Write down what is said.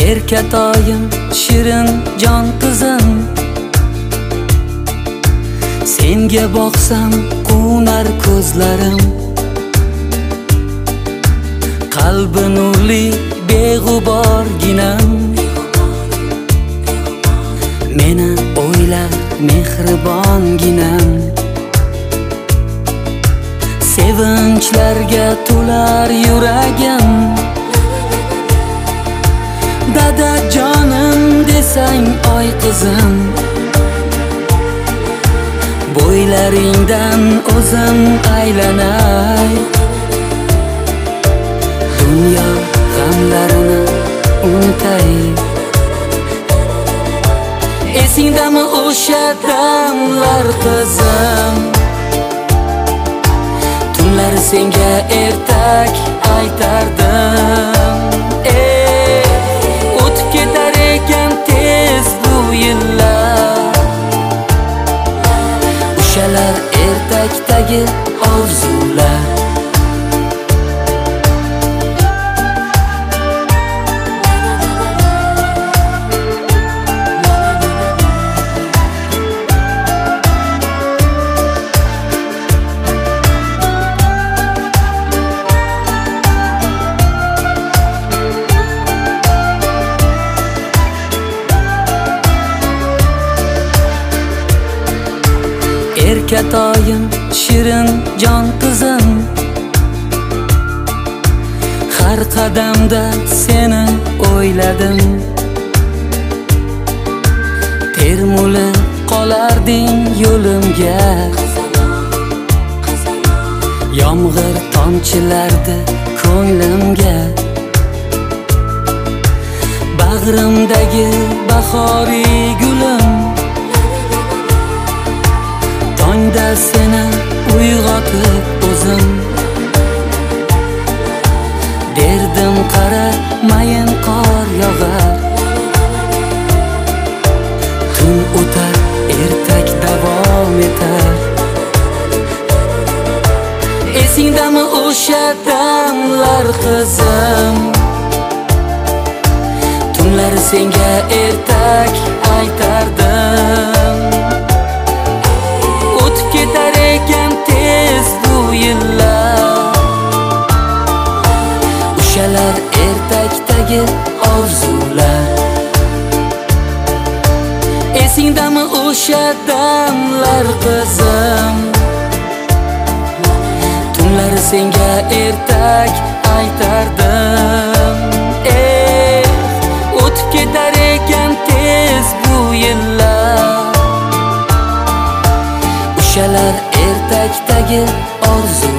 Erkatoyim, shirin jon qizim, senga boqsam qunar ko'zlarim. Qalbi nurli beg'uborginam, meni o'ylar mehribonginam. Sevinchlarga to'lar yuragim, dada jonim desang oy qizim. Bo'ylaringdan o'zim aylanay, dunyo g'amlarini unutay. Esingdami o'sha damlar qizim, tunlar senga ertak aytardim. O'tib ketar ekan tez bu yillar, o'shalar ertakdagi orzular. Erkatoyim, shirin jon qizim, har qadamda seni o'yladim. Termulib qolarding yo'limga, yomg'ir tomchilardi ko'nglimga. Bag'rimdagi bahoriy gulim, tongda seni uyg'otib o'zim derdim, qara mayin qor yog'ar. Tun o'tar, ertak davom etar. Esingdami o'sha damlar qizim, tunlar senga ertak aytardim. Ketar ekan tez bu yillar, o'shalar ertakdagi orzular. Esingdami o'sha damlar qizim, tunlar senga ertak aytardim. O'tib ketar ekan tez bu yillar, o'shalar ertakdagi orzu.